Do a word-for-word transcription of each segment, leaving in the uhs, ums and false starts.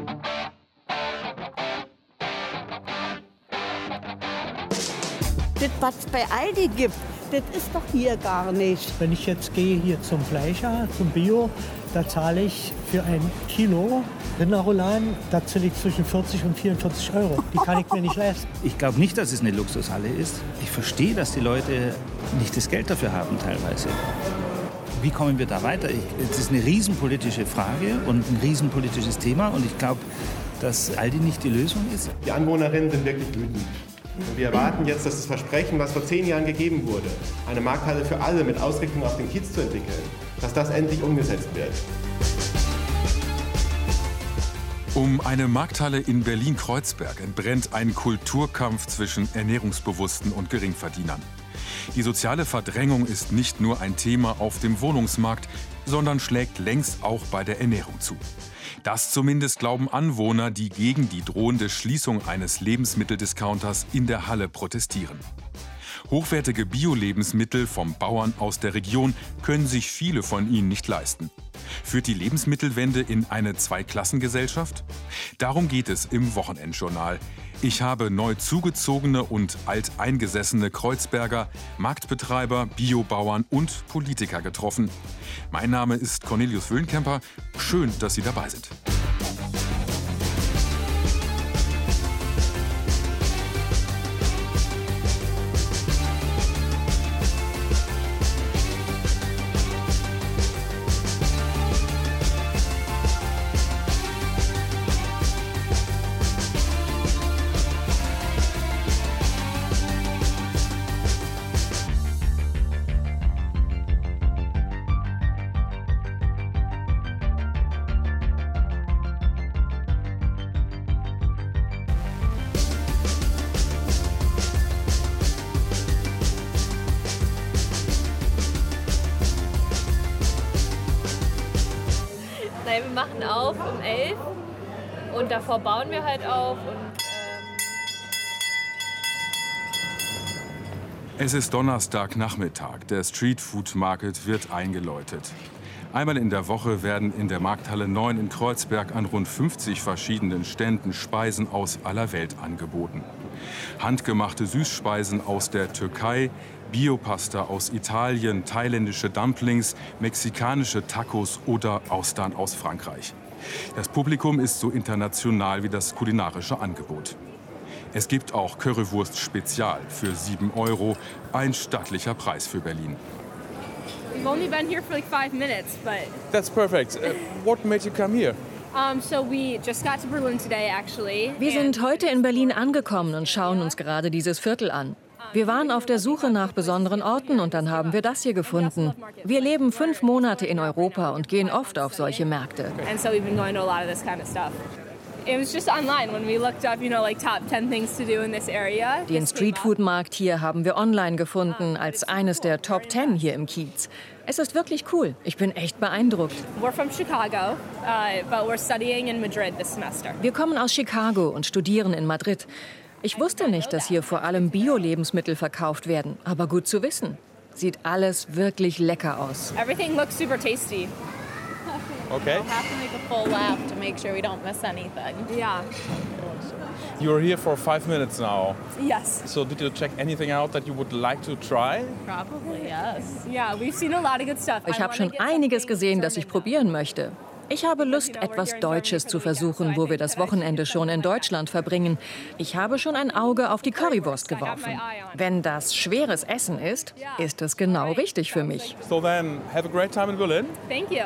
Das, was es bei Aldi gibt, das ist doch hier gar nicht. Wenn ich jetzt gehe hier zum Fleischer, zum Bio, da zahle ich für ein Kilo Rinderrouladen, da zahle ich zwischen vierzig und vierundvierzig Euro. Die kann ich mir nicht leisten. Ich glaube nicht, dass es eine Luxushalle ist. Ich verstehe, dass die Leute nicht das Geld dafür haben teilweise. Wie kommen wir da weiter? Es ist eine riesenpolitische Frage und ein riesenpolitisches Thema. Und ich glaube, dass Aldi nicht die Lösung ist. Die Anwohnerinnen sind wirklich wütend. Und wir erwarten jetzt, dass das Versprechen, was vor zehn Jahren gegeben wurde, eine Markthalle für alle mit Ausrichtung auf den Kiez zu entwickeln, dass das endlich umgesetzt wird. Um eine Markthalle in Berlin-Kreuzberg entbrennt ein Kulturkampf zwischen Ernährungsbewussten und Geringverdienern. Die soziale Verdrängung ist nicht nur ein Thema auf dem Wohnungsmarkt, sondern schlägt längst auch bei der Ernährung zu. Das zumindest glauben Anwohner, die gegen die drohende Schließung eines Lebensmitteldiscounters in der Halle protestieren. Hochwertige Bio-Lebensmittel vom Bauern aus der Region können sich viele von ihnen nicht leisten. Führt die Lebensmittelwende in eine Zweiklassengesellschaft? Darum geht es im Wochenendjournal. Ich habe neu zugezogene und alteingesessene Kreuzberger, Marktbetreiber, Biobauern und Politiker getroffen. Mein Name ist Cornelius Wöhnkemper. Schön, dass Sie dabei sind. Wir machen auf um elf und davor bauen wir halt auf. Und, ähm es ist Donnerstagnachmittag. Der Street Food Market wird eingeläutet. Einmal in der Woche werden in der Markthalle neun in Kreuzberg an rund fünfzig verschiedenen Ständen Speisen aus aller Welt angeboten. Handgemachte Süßspeisen aus der Türkei, Biopasta aus Italien, thailändische Dumplings, mexikanische Tacos oder Austern aus Frankreich. Das Publikum ist so international wie das kulinarische Angebot. Es gibt auch Currywurst Spezial für sieben Euro, ein stattlicher Preis für Berlin. We've only been here for like five minutes, but That's perfect. Uh, what made you come here? um, so we just got to Berlin today, actually. Wir sind heute in Berlin angekommen und schauen uns gerade dieses Viertel an. Wir waren auf der Suche nach besonderen Orten und dann haben wir das hier gefunden. Wir leben fünf Monate in Europa und gehen oft auf solche Märkte. And so we've been going to a lot of this kind of stuff. It was just online when we looked up, you know, like top ten things to do in this area. Den Streetfood-Markt hier haben wir online gefunden als eines der Top Ten hier im Kiez. Es ist wirklich cool. Ich bin echt beeindruckt. We're from Chicago, uh, but we're studying in Madrid this semester. Wir kommen aus Chicago und studieren in Madrid. Ich wusste nicht, dass hier vor allem Bio-Lebensmittel verkauft werden. Aber gut zu wissen. Sieht alles wirklich lecker aus. Everything looks super tasty. Okay. We'll have to make a full lap to make sure we don't miss anything. Yeah. You're here for five minutes now. Yes. So did you check anything out that you would like to try? Probably, yes. Yeah, we've seen a lot of good stuff. Ich habe schon einiges gesehen, das ich probieren möchte. Ich habe Lust, etwas Deutsches zu versuchen, wo wir das Wochenende schon in Deutschland verbringen. Ich habe schon ein Auge auf die Currywurst geworfen. Wenn das schweres Essen ist, ist es genau richtig für mich. So then, have a great time in Berlin. Thank you.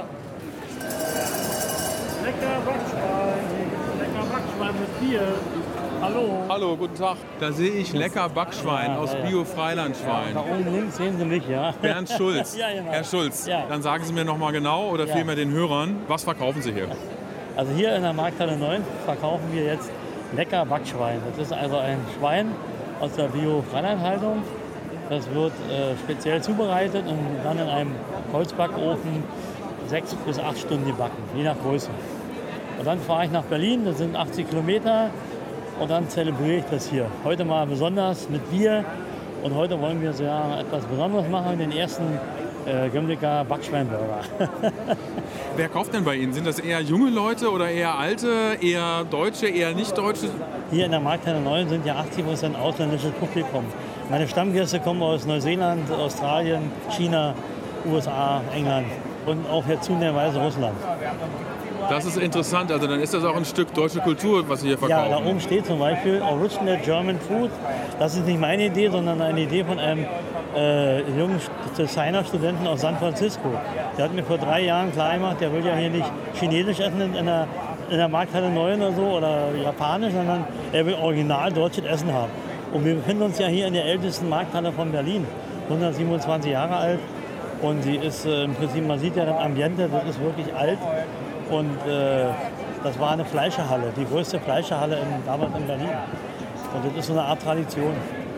Lecker Backschwein, lecker Backschwein mit Bier. Hallo. Hallo, guten Tag. Da sehe ich lecker Backschwein Ja, aus ja. Bio-Freilandschwein. Da oben links sehen Sie mich, ja. Bernd Schulz. Ja, genau. Herr Schulz, Ja. dann sagen Sie mir noch mal genau oder Ja. vielmehr den Hörern, was verkaufen Sie hier? Also hier in der Markthalle neun verkaufen wir jetzt lecker Backschwein. Das ist also ein Schwein aus der Bio-Freilandhaltung. Das wird äh, speziell zubereitet und dann in einem Holzbackofen sechs bis acht Stunden gebacken, je nach Größe. Und dann fahre ich nach Berlin, das sind achtzig Kilometer, und dann zelebriere ich das hier. Heute mal besonders mit Bier. Und heute wollen wir so ja etwas Besonderes machen, den ersten äh, Gimlicker Backschweinburger. Wer kauft denn bei Ihnen? Sind das eher junge Leute oder eher alte, eher Deutsche, eher Nicht-Deutsche? Hier in der Markthalle neun sind ja achtzig Prozent ausländisches Publikum. Meine Stammgäste kommen aus Neuseeland, Australien, China, U S A, England und auch jetzt zunehmend Russland. Das ist interessant, also dann ist das auch ein Stück deutsche Kultur, was Sie hier verkaufen. Ja, da oben steht zum Beispiel Original German Food. Das ist nicht meine Idee, sondern eine Idee von einem äh, jungen Designer-Studenten aus San Francisco. Der hat mir vor drei Jahren klar gemacht, der will ja hier nicht Chinesisch essen in der, in der Markthalle neun oder so oder Japanisch, sondern er will original deutsches Essen haben. Und wir befinden uns ja hier in der ältesten Markthalle von Berlin, hundertsiebenundzwanzig Jahre alt. Und sie ist äh, im Prinzip, man sieht ja das Ambiente, das ist wirklich alt. Und äh, das war eine Fleischerhalle, die größte Fleischerhalle in, damals in Berlin. Und das ist so eine Art Tradition.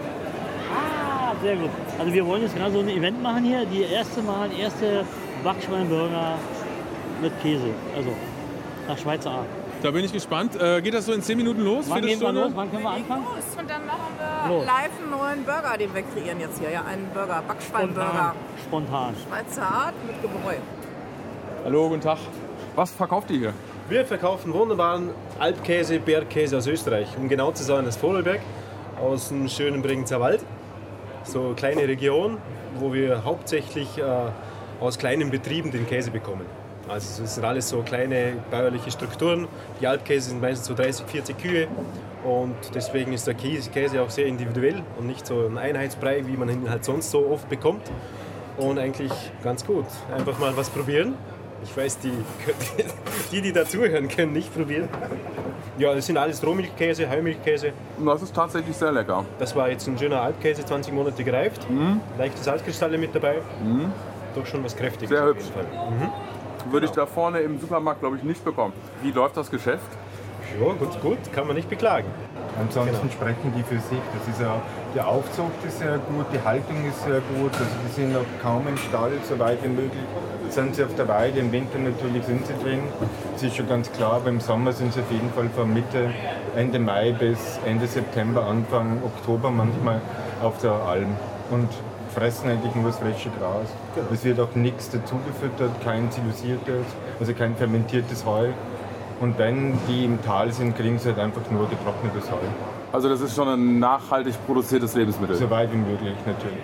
Ah, sehr gut. Also wir wollen jetzt gerade so ein Event machen hier. Die erste Mal, erste Backschweinburger mit Käse. Also nach Schweizer Art. Da bin ich gespannt. Äh, geht das so in zehn Minuten los? Wann gehen wir los? Wann können wir anfangen? Und dann machen wir Los. live einen neuen Burger, den wir kreieren jetzt hier. Ja, einen Burger, Backschweinburger. Spontan. Schweizer Art mit Gebräu. Hallo, guten Tag. Was verkauft ihr hier? Wir verkaufen wunderbaren Alpkäse, Bergkäse aus Österreich. Um genau zu sein, aus Vorarlberg, aus dem schönen Bregenzer Wald. So eine kleine Region, wo wir hauptsächlich äh, aus kleinen Betrieben den Käse bekommen. Also es sind alles so kleine bäuerliche Strukturen. Die Alpkäse sind meistens so dreißig, vierzig Kühe. Und deswegen ist der Käse auch sehr individuell und nicht so ein Einheitsbrei, wie man ihn halt sonst so oft bekommt. Und eigentlich ganz gut. Einfach mal was probieren. Ich weiß, die, die, die dazuhören, können nicht probieren. Ja, das sind alles Rohmilchkäse, Heumilchkäse. Das ist tatsächlich sehr lecker. Das war jetzt ein schöner Alpkäse, zwanzig Monate gereift. Mhm. Leichte Salzkristalle mit dabei. Mhm. Doch schon was Kräftiges. Sehr hübsch. Mhm. Würde ich da vorne im Supermarkt, glaube ich, nicht bekommen. Wie läuft das Geschäft? Ja, gut, gut, kann man nicht beklagen. Ansonsten Genau. sprechen die für sich. Das ist ja, der Aufzucht ist sehr gut, die Haltung ist sehr gut. Also die sind noch kaum im Stall, so weit wie möglich. Sind sie auf der Weide, im Winter natürlich sind sie drin. Das ist schon ganz klar, aber im Sommer sind sie auf jeden Fall von Mitte, Ende Mai bis Ende September, Anfang Oktober manchmal auf der Alm. Und fressen eigentlich nur das frische Gras. Es wird auch nichts dazugefüttert, kein silusiertes, also kein fermentiertes Heu. Und wenn die im Tal sind, kriegen sie halt einfach nur getrocknetes Heu. Also das ist schon ein nachhaltig produziertes Lebensmittel? So weit wie möglich, natürlich.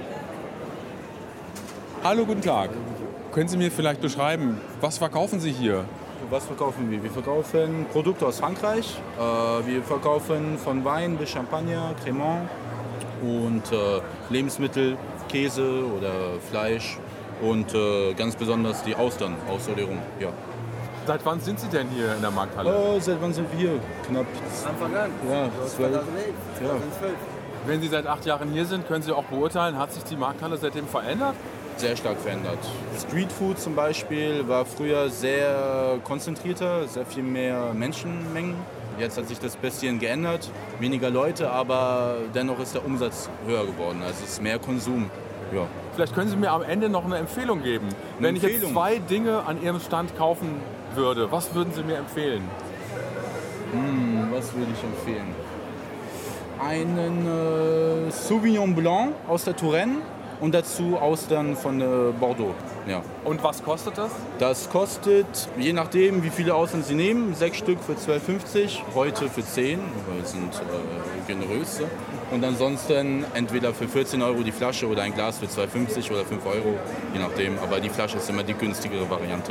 Hallo, guten Tag. Können Sie mir vielleicht beschreiben, was verkaufen Sie hier? Was verkaufen wir? Wir verkaufen Produkte aus Frankreich. Äh, wir verkaufen von Wein bis Champagner, Cremant und äh, Lebensmittel, Käse oder Fleisch und äh, ganz besonders die Austern aus Solerum. Ja. Seit wann sind Sie denn hier in der Markthalle? Äh, seit wann sind wir hier? Knapp. Anfang an. Ja, zwölf. Ja. Wenn Sie seit acht Jahren hier sind, können Sie auch beurteilen, hat sich die Markthalle seitdem verändert? Sehr stark verändert. Streetfood zum Beispiel war früher sehr konzentrierter, sehr viel mehr Menschenmengen. Jetzt hat sich das ein bisschen geändert, weniger Leute, aber dennoch ist der Umsatz höher geworden. Also es ist mehr Konsum. Ja. Vielleicht können Sie mir am Ende noch eine Empfehlung geben. Eine Wenn ich Empfehlung? jetzt zwei Dinge an Ihrem Stand kaufen würde, was würden Sie mir empfehlen? Hm, was würde ich empfehlen? Einen äh, Sauvignon Blanc aus der Touraine und dazu Austern von äh, Bordeaux. Ja. Und was kostet das? Das kostet, je nachdem, wie viele Austern Sie nehmen, sechs Stück für zwölf fünfzig, heute für zehn, wir sind äh, generös. Und ansonsten entweder für vierzehn Euro die Flasche oder ein Glas für zwei fünfzig oder fünf Euro, je nachdem. Aber die Flasche ist immer die günstigere Variante.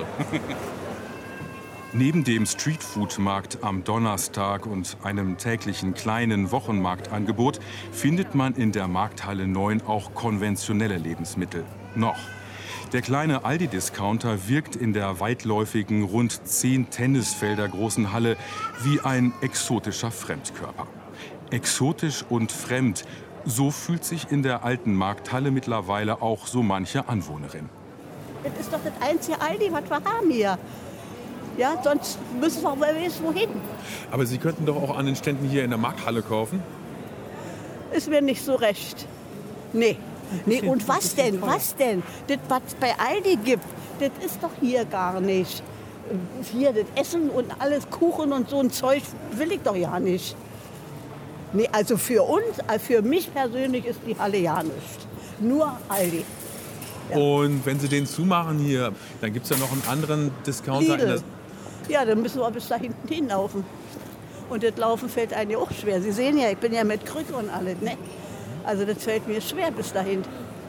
Neben dem Streetfood-Markt am Donnerstag und einem täglichen kleinen Wochenmarktangebot findet man in der Markthalle neun auch konventionelle Lebensmittel. Noch. Der kleine Aldi-Discounter wirkt in der weitläufigen, rund zehn Tennisfelder großen Halle wie ein exotischer Fremdkörper. Exotisch und fremd, so fühlt sich in der alten Markthalle mittlerweile auch so manche Anwohnerin. Das ist doch das einzige Aldi, was wir haben hier. Ja, sonst müssen wir mal wissen, wohin. Aber Sie könnten doch auch an den Ständen hier in der Markthalle kaufen? Ist mir nicht so recht. Nee. Nee, und was denn? Was denn? Das, was es bei Aldi gibt, das ist doch hier gar nicht. Hier, das Essen und alles, Kuchen und so ein Zeug will ich doch ja nicht. Nee, also für uns, für mich persönlich ist die Halle ja nicht. Nur Aldi. Ja. Und wenn Sie den zumachen hier, dann gibt es ja noch einen anderen Discounter. In das ja, dann müssen wir bis da hinten hinlaufen. Und das Laufen fällt einem ja auch schwer. Sie sehen ja, ich bin ja mit Krücke und alles, ne? Also das fällt mir schwer bis dahin.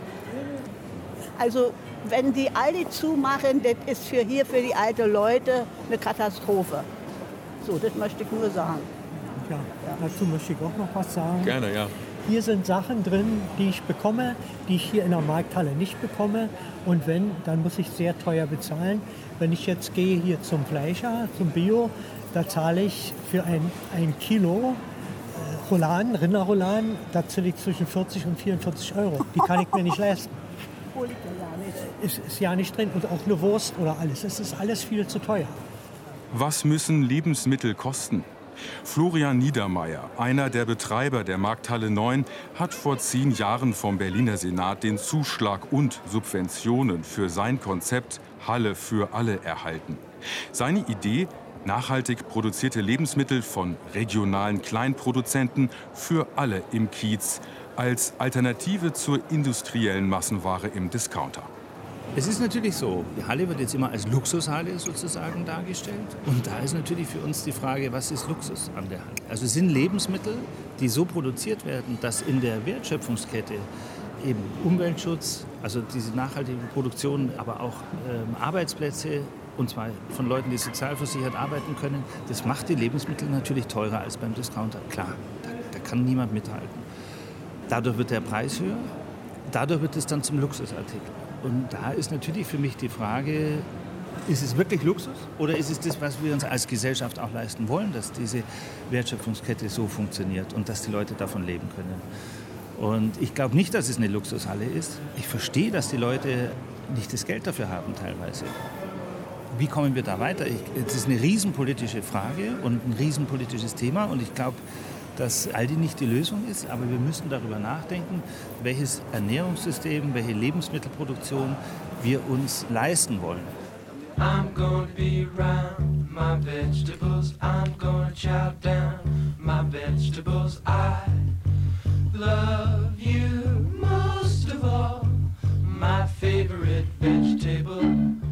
Also wenn die Aldi zumachen, das ist für hier für die alten Leute eine Katastrophe. So, das möchte ich nur sagen. Ja, dazu möchte ich auch noch was sagen. Gerne, ja. Hier sind Sachen drin, die ich bekomme, die ich hier in der Markthalle nicht bekomme. Und wenn, dann muss ich sehr teuer bezahlen. Wenn ich jetzt gehe hier zum Fleischer, zum Bio, da zahle ich für ein, ein Kilo äh, Rouladen, Rinderrouladen, da zahle ich zwischen vierzig und vierundvierzig Euro. Die kann ich mir nicht leisten. Ist, ist ja nicht drin. Und auch eine Wurst oder alles. Es ist alles viel zu teuer. Was müssen Lebensmittel kosten? Florian Niedermeyer, einer der Betreiber der Markthalle neun, hat vor zehn Jahren vom Berliner Senat den Zuschlag und Subventionen für sein Konzept Halle für alle erhalten. Seine Idee: nachhaltig produzierte Lebensmittel von regionalen Kleinproduzenten für alle im Kiez als Alternative zur industriellen Massenware im Discounter. Es ist natürlich so, die Halle wird jetzt immer als Luxushalle sozusagen dargestellt. Und da ist natürlich für uns die Frage, was ist Luxus an der Halle? Also es sind Lebensmittel, die so produziert werden, dass in der Wertschöpfungskette eben Umweltschutz, also diese nachhaltige Produktion, aber auch ähm, Arbeitsplätze, und zwar von Leuten, die sozialversichert arbeiten können, das macht die Lebensmittel natürlich teurer als beim Discounter. Klar, da, da kann niemand mithalten. Dadurch wird der Preis höher, dadurch wird es dann zum Luxusartikel. Und da ist natürlich für mich die Frage, ist es wirklich Luxus oder ist es das, was wir uns als Gesellschaft auch leisten wollen, dass diese Wertschöpfungskette so funktioniert und dass die Leute davon leben können. Und ich glaube nicht, dass es eine Luxushalle ist. Ich verstehe, dass die Leute nicht das Geld dafür haben teilweise. Wie kommen wir da weiter? Es ist eine riesenpolitische Frage und ein riesenpolitisches Thema und ich glaube, dass Aldi nicht die Lösung ist, aber wir müssen darüber nachdenken, welches Ernährungssystem, welche Lebensmittelproduktion wir uns leisten wollen. I'm gonna be around my vegetables, I'm gonna chow down my vegetables. I love you most of all, my favorite vegetable.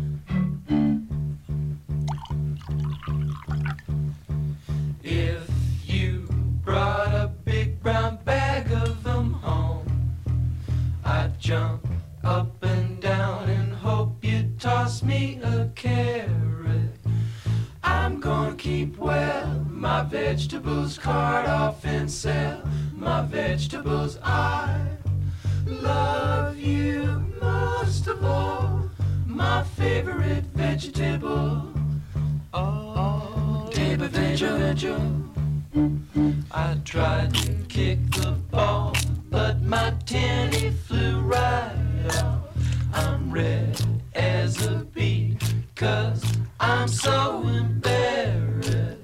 If you brought a big brown bag of them home, I'd jump up and down and hope you'd toss me a carrot. I'm gonna keep well my vegetables, cart off and sell my vegetables. I love you most of all, my favorite vegetable. Oh, table vegetable. I tried to kick the ball, but my tenny flew right off. I'm red as a bee, 'cause I'm so embarrassed.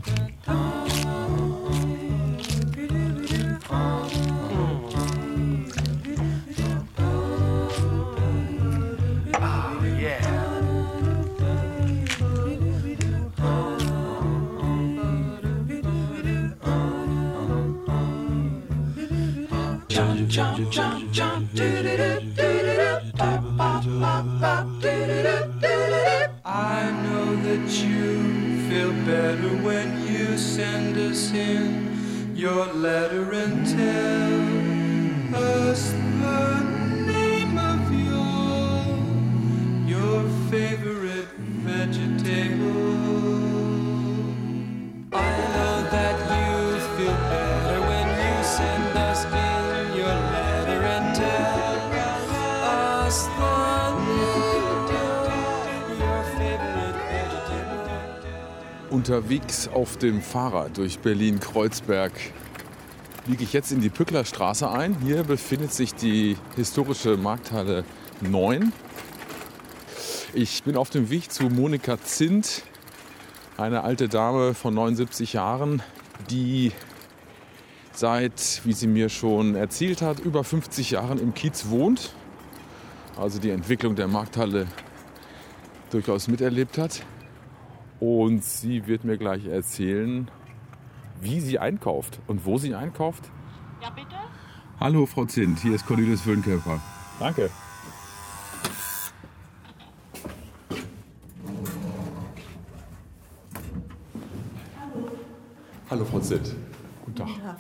Oh, yeah. Jump, jump, jump, jump, I know that you feel better when you send us in your letter and tell us the name of your your favorite vegetable. I know that you feel better when you send us in your letter and tell us the name of your favorite vegetable. Unterwegs auf dem Fahrrad durch Berlin-Kreuzberg biege ich jetzt in die Pücklerstraße ein. Hier befindet sich die historische Markthalle neun. Ich bin auf dem Weg zu Monika Zint, eine alte Dame von neunundsiebzig Jahren, die seit, wie sie mir schon erzählt hat, über fünfzig Jahren im Kiez wohnt. Also die Entwicklung der Markthalle durchaus miterlebt hat. Und sie wird mir gleich erzählen, wie sie einkauft und wo sie einkauft. Ja, bitte? Hallo Frau Zint, hier ist Cornelis Wöhnkäfer. Danke. Hallo Frau Zitt. Guten Tag. Ja.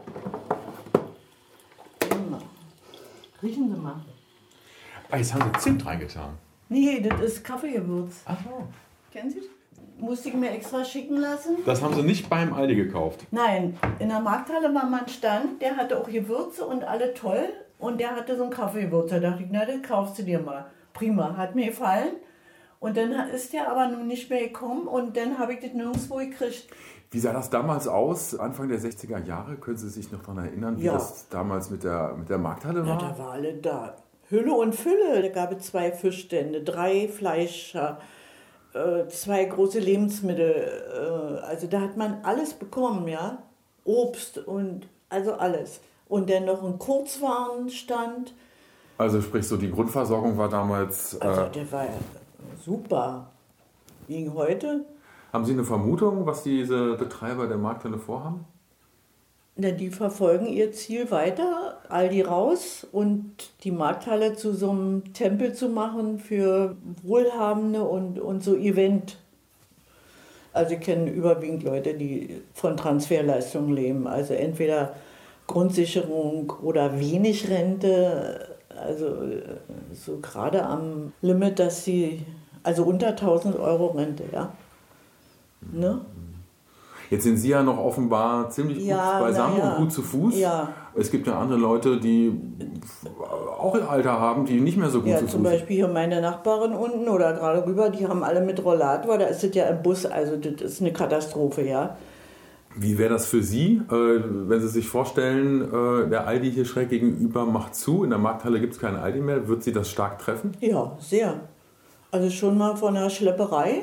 Riechen Sie mal. Ah, jetzt haben Sie Zimt reingetan. Nee, das ist Kaffeegewürz. Ach so. Kennen Sie das? Musste ich mir extra schicken lassen. Das haben Sie nicht beim Aldi gekauft? Nein, in der Markthalle war mal ein Stand, der hatte auch Gewürze und alle toll. Und der hatte so ein Kaffeegewürz. Da dachte ich, na, das kaufst du dir mal. Prima, hat mir gefallen. Und dann ist der aber nun nicht mehr gekommen und dann habe ich das nirgendwo gekriegt. Wie sah das damals aus, Anfang der sechziger Jahre? Können Sie sich noch daran erinnern, wie Ja. das damals mit der, mit der Markthalle war? Ja, da war alle da. Hülle und Fülle. Da gab es zwei Fischstände, drei Fleischer, äh, zwei große Lebensmittel. Äh, also da hat man alles bekommen, ja. Obst und also alles. Und dann noch ein Kurzwarenstand. Also sprich, so die Grundversorgung war damals... Äh, Also der war ja super. Wie heute? haben Sie eine Vermutung, was diese Betreiber der Markthalle vorhaben? Na, die verfolgen ihr Ziel weiter, Aldi raus und die Markthalle zu so einem Tempel zu machen für Wohlhabende und, und so Event. Also ich kenne überwiegend Leute, die von Transferleistungen leben. Also entweder Grundsicherung oder wenig Rente. Also so gerade am Limit, dass sie, also unter tausend Euro Rente, ja. Ne? Jetzt sind Sie ja noch offenbar ziemlich gut Ja, beisammen na ja. und gut zu Fuß. Ja. Es gibt ja andere Leute, die auch ihr Alter haben, die nicht mehr so gut Ja, zu zum Fuß sind. Beispiel hier meine Nachbarin unten oder gerade rüber, die haben alle mit Rollator, da ist es ja im Bus, also das ist eine Katastrophe, ja. Wie wäre das für Sie, äh, wenn Sie sich vorstellen, äh, der Aldi hier schräg gegenüber macht zu, in der Markthalle gibt es keinen Aldi mehr, wird Sie das stark treffen? Ja, sehr. Also schon mal von der Schlepperei,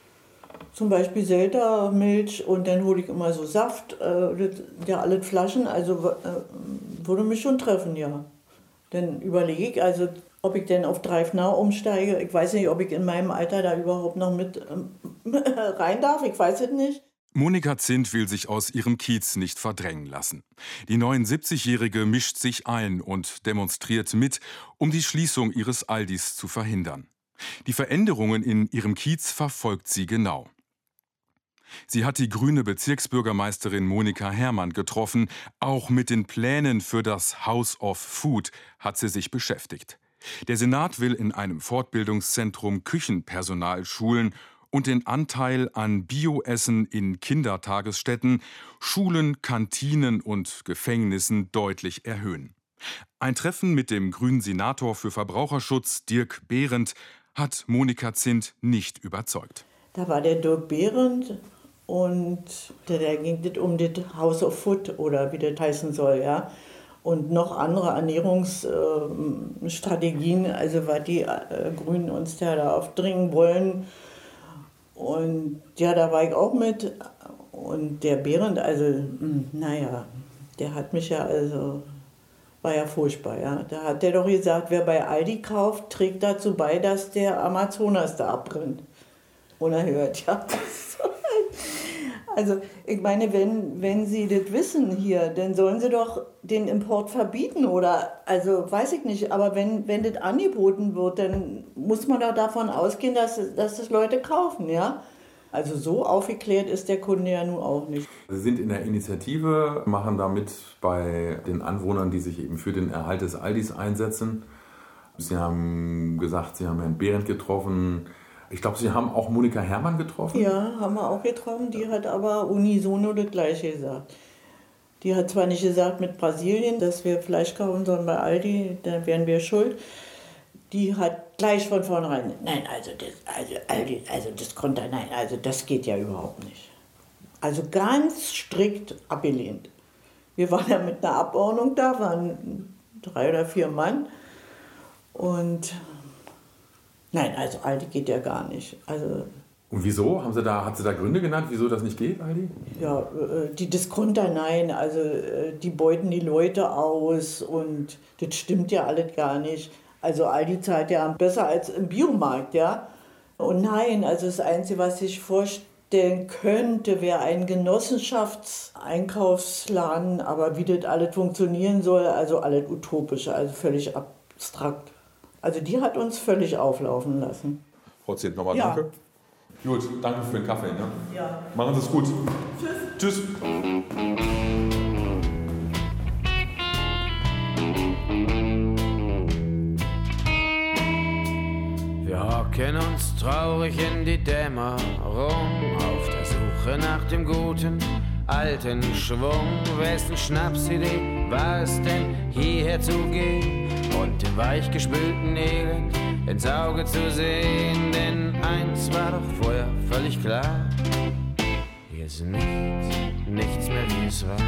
zum Beispiel Selter, Milch und dann hole ich immer so Saft, äh, das, ja alles Flaschen, also äh, würde mich schon treffen, ja. Dann überlege ich, also ob ich denn auf DriveNow umsteige, ich weiß nicht, ob ich in meinem Alter da überhaupt noch mit ähm, rein darf, ich weiß es nicht. Monika Zint will sich aus ihrem Kiez nicht verdrängen lassen. Die neunundsiebzigjährige mischt sich ein und demonstriert mit, um die Schließung ihres Aldis zu verhindern. Die Veränderungen in ihrem Kiez verfolgt sie genau. Sie hat die grüne Bezirksbürgermeisterin Monika Herrmann getroffen. Auch mit den Plänen für das House of Food hat sie sich beschäftigt. Der Senat will in einem Fortbildungszentrum Küchenpersonal schulen und den Anteil an Bioessen in Kindertagesstätten, Schulen, Kantinen und Gefängnissen deutlich erhöhen. Ein Treffen mit dem grünen Senator für Verbraucherschutz, Dirk Behrendt, hat Monika Zint nicht überzeugt. Da war der Dirk Behrendt und da, da ging es um das House of Food oder wie das heißen soll, ja. Und noch andere Ernährungsstrategien, äh, also was die äh, Grünen uns da, da aufdringen wollen. Und ja, da war ich auch mit. Und der Behrendt, also, mh, naja, der hat mich ja, also, war ja furchtbar, ja. Da hat der doch gesagt, wer bei Aldi kauft, trägt dazu bei, dass der Amazonas da abbrennt. Unerhört, ja. Also, ich meine, wenn, wenn Sie das wissen hier, dann sollen Sie doch den Import verbieten oder, also, weiß ich nicht, aber wenn, wenn das angeboten wird, dann muss man doch davon ausgehen, dass, dass das Leute kaufen, ja. Also so aufgeklärt ist der Kunde ja nun auch nicht. Sie sind in der Initiative, machen damit bei den Anwohnern, die sich eben für den Erhalt des Aldis einsetzen. Sie haben gesagt, Sie haben Herrn Behrendt getroffen. Ich glaube, Sie haben auch Monika Herrmann getroffen? Ja, haben wir auch getroffen. Die hat aber unisono das Gleiche gesagt. Die hat zwar nicht gesagt mit Brasilien, dass wir Fleisch kaufen sollen bei Aldi, dann wären wir schuld. Die hat gleich von vornherein, nein, also das, also, Aldi, also das konnte, nein, also das geht ja überhaupt nicht. Also ganz strikt abgelehnt. Wir waren ja mit einer Abordnung da, waren drei oder vier Mann. Und nein, also Aldi geht ja gar nicht. Also, und wieso? Haben Sie da, hat sie da Gründe genannt, wieso das nicht geht, Aldi? ja, die Discounter, nein, also die beuten die Leute aus und das stimmt ja alles gar nicht. Also Aldi zahlt ja besser als im Biomarkt, ja. Und nein, also das Einzige, was ich vorstellen könnte, wäre ein Genossenschaftseinkaufsladen, aber wie das alles funktionieren soll, also alles utopisch, also völlig abstrakt. Also die hat uns völlig auflaufen lassen. Frau Zint, nochmal Ja. danke. Gut, danke für den Kaffee. Ne? Ja. Machen Sie es gut. Tschüss. Tschüss. Wir hocken uns traurig in die Dämmerung, auf der Suche nach dem guten alten Schwung. Wessen Schnapsidee war es denn, hierher zu gehen und dem weichgespülten Elend ins Auge zu sehen? Denn eins war doch vorher völlig klar: hier ist nichts, nichts mehr wie es war.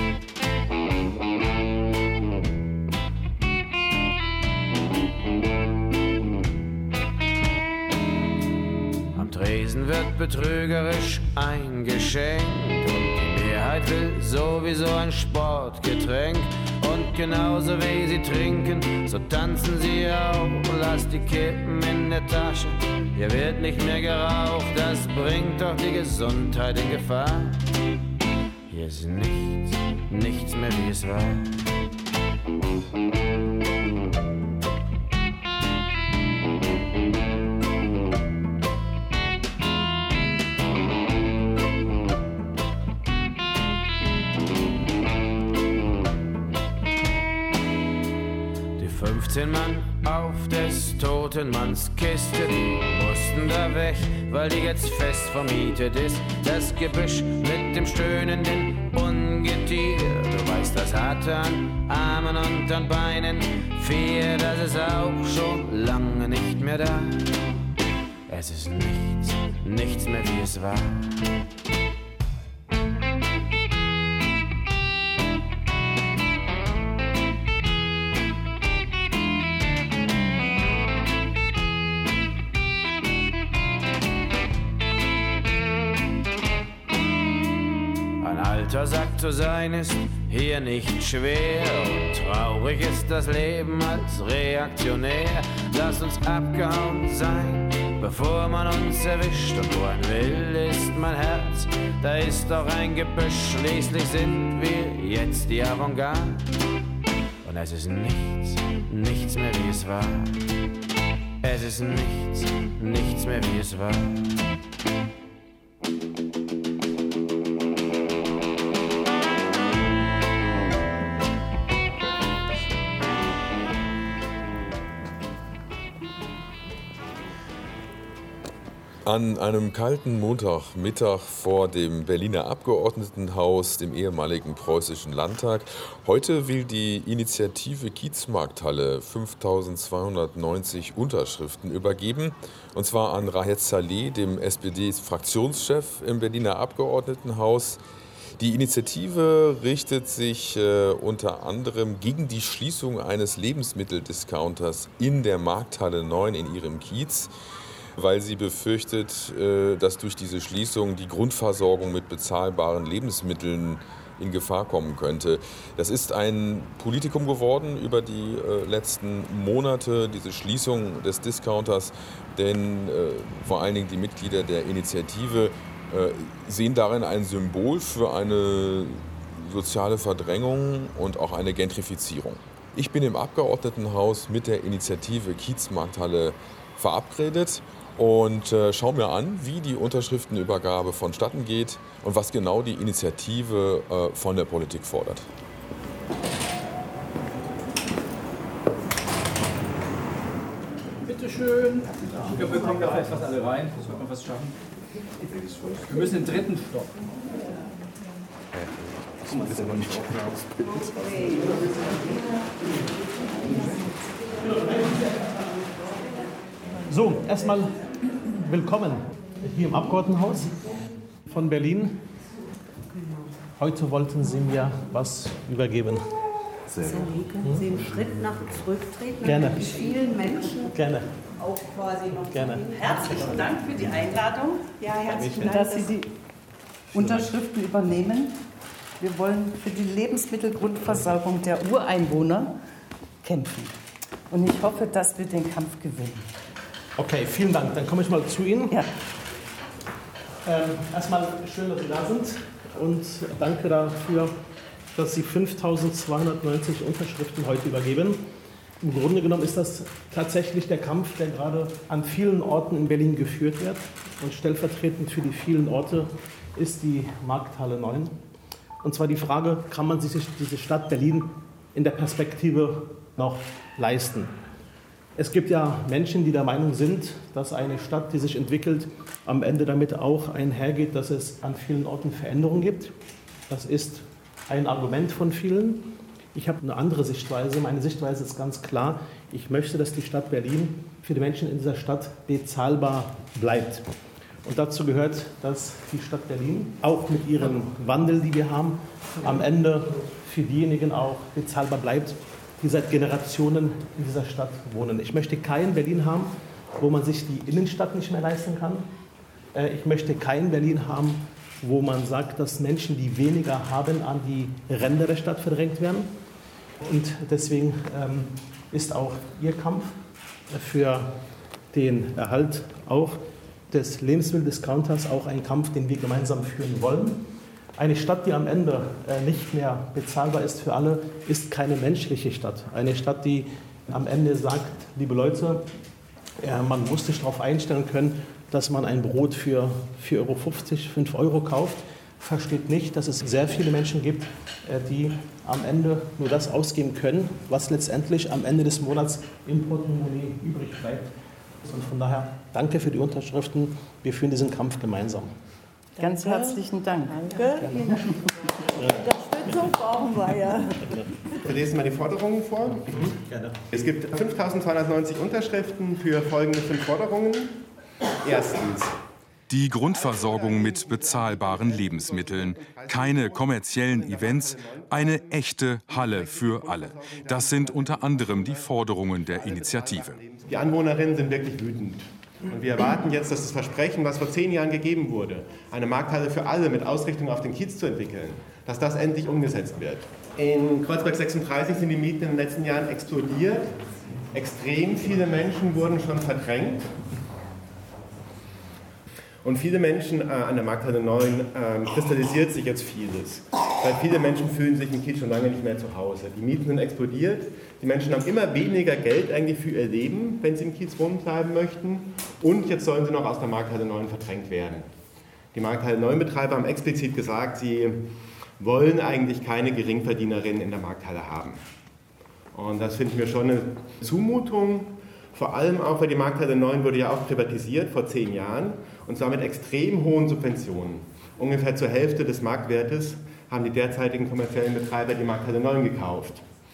Am Tresen wird betrügerisch eingeschenkt und die Mehrheit will sowieso ein Sportgetränk. Und genauso wie sie trinken, so tanzen sie auch. Lass die Kippen in der Tasche, hier wird nicht mehr geraucht. Das bringt doch die Gesundheit in Gefahr. Hier ist nichts, nichts mehr wie es war. fünfzehn Mann auf des toten Manns Kiste, die mussten da weg, weil die jetzt fest vermietet ist. Das Gebüsch mit dem stöhnenden Ungetier, du weißt, das hatte an Armen und an Beinen vier, das ist auch schon lange nicht mehr da. Es ist nichts, nichts mehr wie es war. Sagt zu sein ist hier nicht schwer und traurig ist das Leben als reaktionär. Lass uns abgehauen sein, bevor man uns erwischt. Und wo ein Will ist mein Herz, da ist doch ein Gebüsch. Schließlich sind wir jetzt die Avantgarde und es ist nichts, nichts mehr wie es war. Es ist nichts, nichts mehr wie es war. An einem kalten Montagmittag vor dem Berliner Abgeordnetenhaus, dem ehemaligen preußischen Landtag. Heute will die Initiative Kiezmarkthalle fünftausendzweihundertneunzig Unterschriften übergeben. Und zwar an Rahed Saleh, dem S P D-Fraktionschef im Berliner Abgeordnetenhaus. Die Initiative richtet sich äh, unter anderem gegen die Schließung eines Lebensmitteldiscounters in der Markthalle neun in ihrem Kiez, weil sie befürchtet, dass durch diese Schließung die Grundversorgung mit bezahlbaren Lebensmitteln in Gefahr kommen könnte. Das ist ein Politikum geworden über die letzten Monate, diese Schließung des Discounters, denn vor allen Dingen die Mitglieder der Initiative sehen darin ein Symbol für eine soziale Verdrängung und auch eine Gentrifizierung. Ich bin im Abgeordnetenhaus mit der Initiative Kiezmarkthalle verabredet und äh, schau mir an, wie die Unterschriftenübergabe vonstatten geht und was genau die Initiative äh, von der Politik fordert. Bitte schön. Ich glaube, wir kommen da fast alle rein. Das wird man fast schaffen. Wir müssen den dritten Stock. Das ist aber nicht So, erstmal willkommen hier im Abgeordnetenhaus von Berlin. Heute wollten Sie mir was übergeben. Sehr gut. Können Sie einen Schritt nach zurücktreten? Gerne. Mit vielen Menschen. Gerne. Auch quasi noch. Gerne. Herzlichen Dank für die Einladung. Ja, herzlichen Dank, dass Sie die Unterschriften übernehmen. Wir wollen für die Lebensmittelgrundversorgung der Ureinwohner kämpfen. Und ich hoffe, dass wir den Kampf gewinnen. Okay, vielen Dank. Dann komme ich mal zu Ihnen. Ja. Ähm, erstmal schön, dass Sie da sind und danke dafür, dass Sie fünftausendzweihundertneunzig Unterschriften heute übergeben. Im Grunde genommen ist das tatsächlich der Kampf, der gerade an vielen Orten in Berlin geführt wird. Und stellvertretend für die vielen Orte ist die Markthalle neun. Und zwar die Frage, kann man sich diese Stadt Berlin in der Perspektive noch leisten? Es gibt ja Menschen, die der Meinung sind, dass eine Stadt, die sich entwickelt, am Ende damit auch einhergeht, dass es an vielen Orten Veränderungen gibt. Das ist ein Argument von vielen. Ich habe eine andere Sichtweise. Meine Sichtweise ist ganz klar. Ich möchte, dass die Stadt Berlin für die Menschen in dieser Stadt bezahlbar bleibt. Und dazu gehört, dass die Stadt Berlin auch mit ihrem Wandel, die wir haben, am Ende für diejenigen auch bezahlbar bleibt, die seit Generationen in dieser Stadt wohnen. Ich möchte kein Berlin haben, wo man sich die Innenstadt nicht mehr leisten kann. Ich möchte kein Berlin haben, wo man sagt, dass Menschen, die weniger haben, an die Ränder der Stadt verdrängt werden. Und deswegen ähm, ist auch Ihr Kampf für den Erhalt auch des Lebensmitteldiscounters auch ein Kampf, den wir gemeinsam führen wollen. Eine Stadt, die am Ende äh, nicht mehr bezahlbar ist für alle, ist keine menschliche Stadt. Eine Stadt, die am Ende sagt, liebe Leute, äh, man muss sich darauf einstellen können, dass man ein Brot für vier Euro fünfzig, fünf Euro kauft, versteht nicht, dass es sehr viele Menschen gibt, die am Ende nur das ausgeben können, was letztendlich am Ende des Monats im Portemonnaie übrig bleibt. Und von daher danke für die Unterschriften. Wir führen diesen Kampf gemeinsam. Ganz herzlichen Dank. Danke. Unterstützung brauchen wir ja. Wir lesen mal die Forderungen vor. Gerne. Es gibt fünftausendzweihundertneunzig Unterschriften für folgende fünf Forderungen. Erstens. Die Grundversorgung mit bezahlbaren Lebensmitteln, keine kommerziellen Events, eine echte Halle für alle. Das sind unter anderem die Forderungen der Initiative. Die Anwohnerinnen sind wirklich wütend. Und wir erwarten jetzt, dass das Versprechen, was vor zehn Jahren gegeben wurde, eine Markthalle für alle mit Ausrichtung auf den Kiez zu entwickeln, dass das endlich umgesetzt wird. In Kreuzberg sechsunddreißig sind die Mieten in den letzten Jahren explodiert. Extrem viele Menschen wurden schon verdrängt. Und viele Menschen äh, an der Markthalle neun äh, kristallisiert sich jetzt vieles. Weil viele Menschen fühlen sich im Kiez schon lange nicht mehr zu Hause. Die Mieten sind explodiert. Die Menschen haben immer weniger Geld eigentlich für ihr Leben, wenn sie im Kiez wohnen bleiben möchten. Und jetzt sollen sie noch aus der Markthalle neun verdrängt werden. Die Markthalle neun-Betreiber haben explizit gesagt, sie wollen eigentlich keine Geringverdienerinnen in der Markthalle haben. Und das finden wir schon eine Zumutung. Vor allem auch, weil die Markthalle neun wurde ja auch privatisiert vor zehn Jahren und zwar mit extrem hohen Subventionen. Ungefähr zur Hälfte des Marktwertes haben die derzeitigen kommerziellen Betreiber die Markthalle neun gekauft.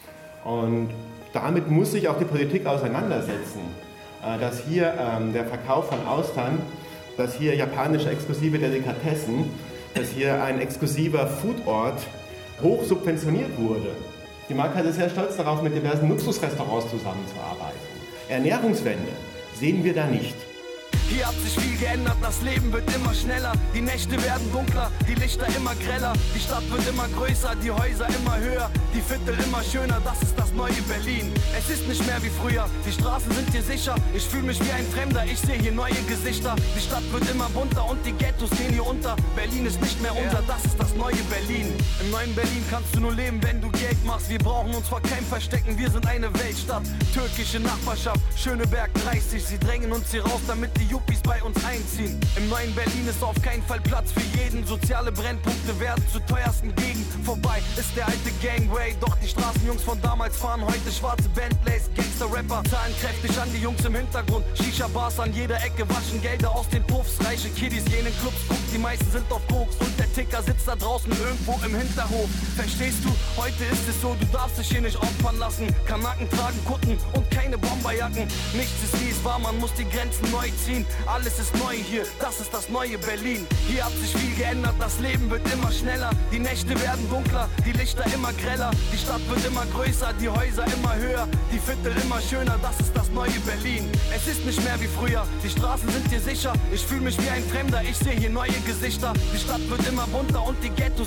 Und damit muss sich auch die Politik auseinandersetzen, dass hier der Verkauf von Austern, dass hier japanische exklusive Delikatessen, dass hier ein exklusiver Foodort hoch subventioniert wurde. Die Markthalle ist sehr stolz darauf, mit diversen Luxusrestaurants zusammenzuarbeiten. Ernährungswende sehen wir da nicht. Hier hat sich viel geändert, das Leben wird immer schneller. Die Nächte werden dunkler, die Lichter immer greller. Die Stadt wird immer größer, die Häuser immer höher. Die Viertel immer schöner, das ist das neue Berlin. Es ist nicht mehr wie früher, die Straßen sind hier sicher. Ich fühle mich wie ein Fremder, ich sehe hier neue Gesichter. Die Stadt wird immer bunter und die Ghettos gehen hier unter. Berlin ist nicht mehr unser, das ist das neue Berlin. Im neuen Berlin kannst du nur leben, wenn du Geld machst. Wir brauchen uns vor keinem verstecken, wir sind eine Weltstadt. Türkische Nachbarschaft, Schöneberg dreißig. Sie drängen uns hier raus, damit die Yuppies bei uns einziehen. Im neuen Berlin ist auf keinen Fall Platz für jeden. Soziale Brennpunkte werden zur teuersten Gegend. Vorbei ist der alte Gangway, doch die Straßenjungs von damals fahren heute schwarze Bentleys. Gangster-Rapper zahlen kräftig an die Jungs im Hintergrund. Shisha-Bars an jeder Ecke waschen Gelder aus den Puffs. Reiche Kiddies gehen in Clubs, guck, die meisten sind auf Koks. Und der Ticker sitzt da draußen irgendwo im Hinterhof. Verstehst du? Heute ist es so, du darfst dich hier nicht opfern lassen. Kanaken tragen Kutten und keine Bomberjacken. Nichts ist wie es war, man muss die Grenzen neu ziehen. Alles ist neu hier, das ist das neue Berlin. Hier hat sich viel geändert, das Leben wird immer schneller. Die Nächte werden dunkler, die Lichter immer greller. Die Stadt wird immer größer, die Häuser immer höher. Die Viertel immer schöner, das ist das neue Berlin. Es ist nicht mehr wie früher, die Straßen sind hier sicher. Ich fühle mich wie ein Fremder, ich sehe hier neue Gesichter. Die Stadt wird immer bunter und die Ghettos gehen hier unter.